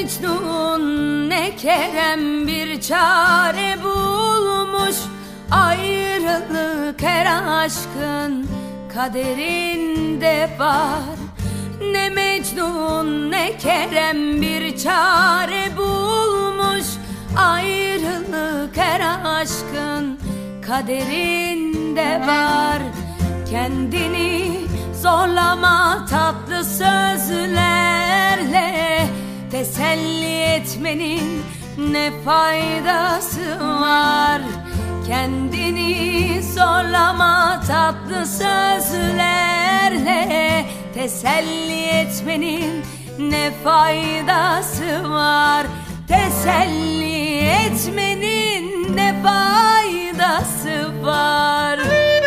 Mecnun ne Kerem bir çare bulmuş. Ayrılık her aşkın kaderinde var. Ne Mecnun ne Kerem bir çare bulmuş. Ayrılık her aşkın kaderinde var. Kendini zorlama tatlı sözlerle, teselli etmenin ne faydası var? Kendini zorlama tatlı sözlerle, teselli etmenin ne faydası var? Teselli etmenin ne faydası var?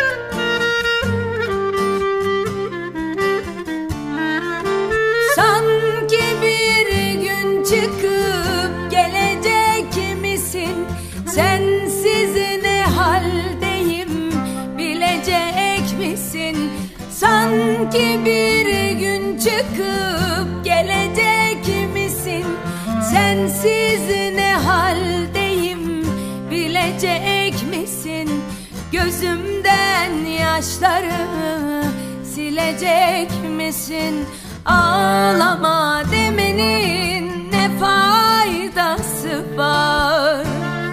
Sanki bir gün çıkıp gelecek misin? Sensiz ne haldeyim bilecek misin? Sanki bir gün çıkıp gelecek misin? Sensiz ne haldeyim bilecek misin? Gözümden yaşları silecek misin? Ağlama demenin ne faydası var?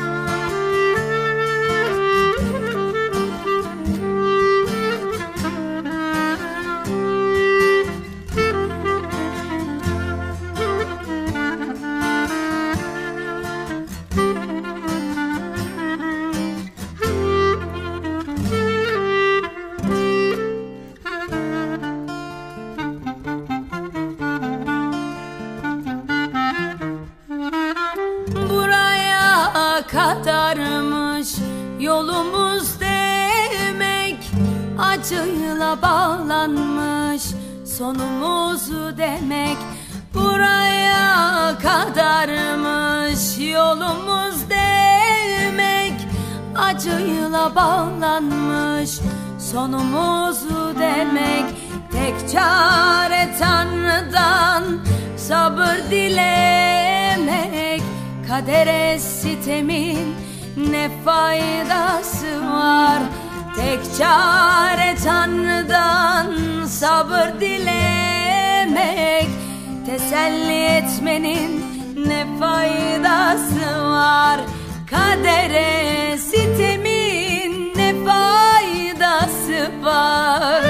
Kadarmış yolumuz demek, acıyla bağlanmış sonumuz demek. Buraya kadarmış yolumuz demek, acıyla bağlanmış sonumuz demek. Tek çare Tanrı'dan sabır dilemek. Kadere sitemin ne faydası var? Tek çare Tanrı'dan sabır dilemek. Teselli etmenin ne faydası var? Kadere sitemin ne faydası var?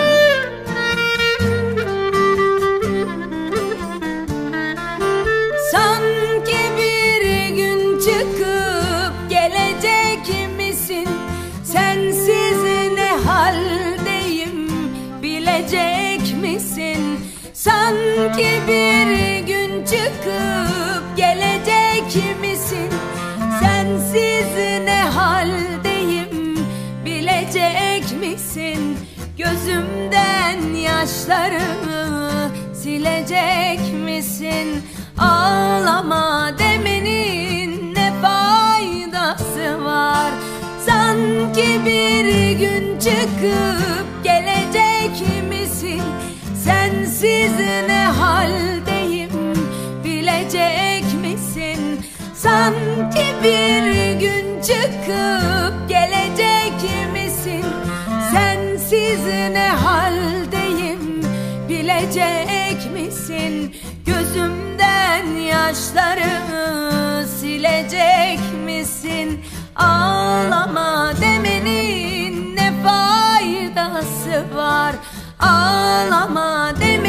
Sensiz ne haldeyim bilecek misin? Sanki bir gün çıkıp gelecek misin? Sensiz ne haldeyim bilecek misin? Gözümden yaşlarımı silecek misin? Ağlama demenin ne faydası var? Sanki bir gün çıkıp gelecek misin? Sensiz ne haldeyim bilecek misin? Sanki bir gün çıkıp gelecek misin? Sensiz ne haldeyim bilecek misin? Gözümden yaşlarımı silecek misin? Ağlama demenin ne faydası var? Ağlama demenin